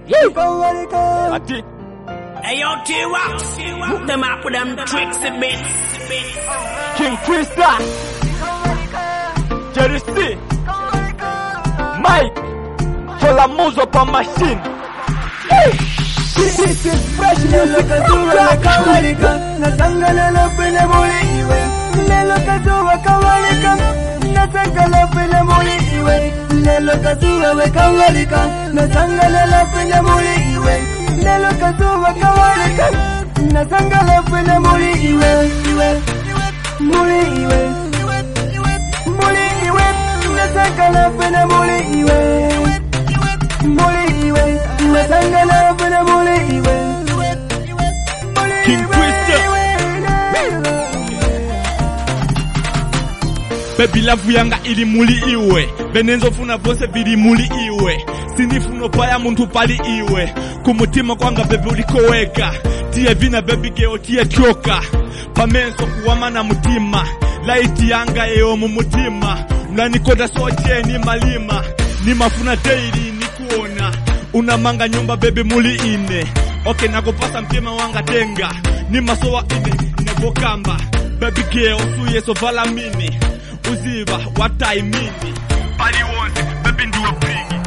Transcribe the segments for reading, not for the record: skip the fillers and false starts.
Ati. Hey yo, T-Rox, hook them up with them tricks and bits. King Krista, Jerry C, Mike, Cholamuzo pa machine. This is fresh music kazuwa kawalika nasangana na pele muli iwe lelo kazuwa kawalika nasangana pele muli iwe lelo kazuwa kawalika nasangana na pele muli iwe lelo kazuwa kawalika nasangana pele muli iwe muli iwe nasangana pele muli iwe muli iwe nasangana pele muli iwe King Krista. Baby love yanga ili muli iwe Benenzo funa vose vili muli iwe Sinifuno paya muntu pali iwe Kumutima kwanga baby ulikoweka Tia vina baby geo tia choka Pamenso kuwama na mutima Laiti yanga eo mumutima Unanikonda soche ni malima Ni mafuna daily ni kuona Unamanga nyumba baby muli ine Okay nakupasa mtima wanga tenga Ni masowa ine nebokamba Baby girl suye so vala mini Uziva watai mini Pali wonse baby nduwa bringi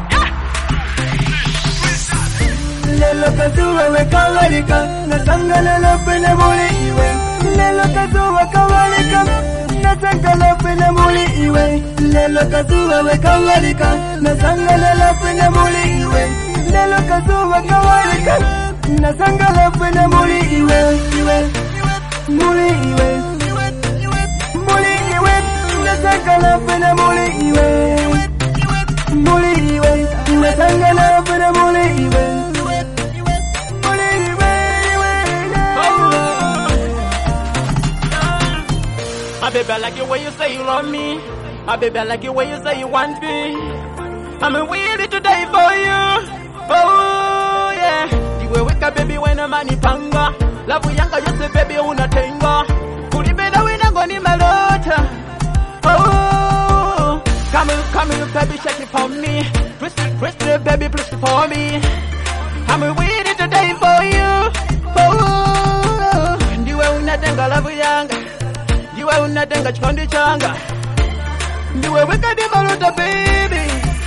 Lelo kazuwa wekawalika nasangana na pele muli iwe Lelo kazuwa kawalika nasangana pele muli iwe Lelo kazuwa wekawalika nasangana na pele muli iwe Lelo kazuwa kawalika nasangana pele muli iwe muli iwe muli iwe nasangana pele muli iwe muli iwe nasangana pele muli iwe My baby, I like it when you say you love me. My baby, I like it when you say you want me. I'm ready to die for you. Oh yeah. The way wake up baby when I'm money panga. Love yanga you say baby unatenga. Kulibeda wina ngoni malota. Oh. Come here, baby, shake it for me. Twist it, baby, twist it for me. I'm ready to die for you. Oh. The way unatenga love yanga. Niwe unatenga chikondi changa Niwe weka di maluta baby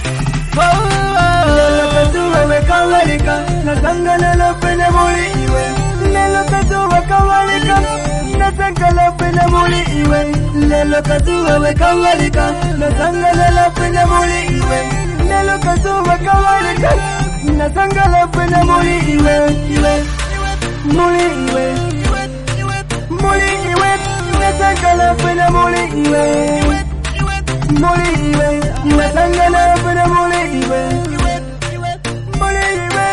Lelo kazuwa wekawalika nasangana na pele muli iwe Lelo kazuwa kawalika nasangana pele muli iwe Lelo kazuwa wekawalika nasangana na pele muli iwe Lelo kazuwa kawalika nasangana pele muli iwe muli iwe muli iwe nasangana pele muli iwe muli iwe nasangana pele muli iwe muli iwe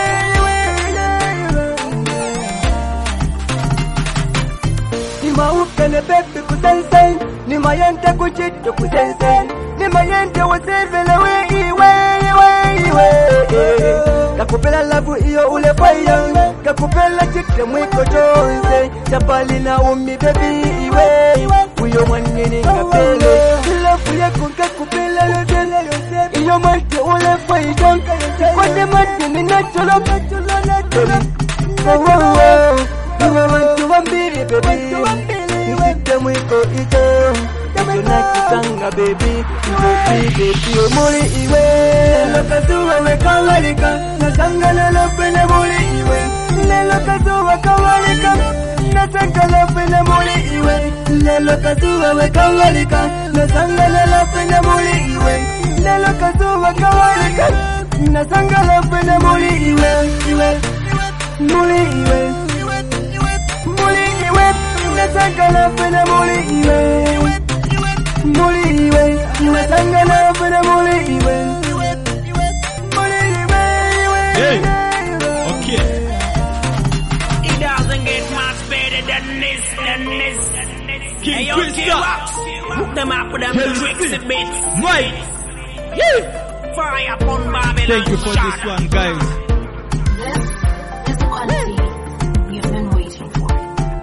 Nima ukene baby kusensen Nima yente kuchito kusensen Nima yente wasevele iwe Kakupela labu iyo ule fire Kakupela chikte mwiko chonse Chapali na umi baby iwe Uyo mwanini kapele Labu yako kakupela lodele Iyo mante ule fire Kwate mante minacholo Iwe mantu wambiri baby Chikte mwiko ito Tunakitanga baby baby muli iwe Lelo kazuwa wekawalika nasangana na pele muli iwe Lelo kazuwa kawalika nasangana pele muli iwe Lelo kazuwa wekawalika nasangana na pele muli iwe Lelo kazuwa kawalika nasangana pele muli iwe muli iwe muli iwe nasangana pele muli iwe muli iwe nasangana pele muli iwe muli iwe Hey, okay. It doesn't get much better than this. King Hey yo, Krista. T-Rox, hook them up with them Jerry tricks C. and bits. Mike. Fire upon Babylon. Thank you for this one, guys. This is the quality you've been waiting for.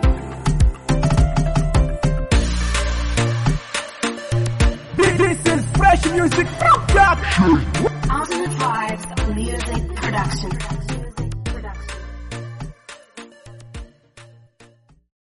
This is fresh music from Jack. Ultimate Vibes Music Production.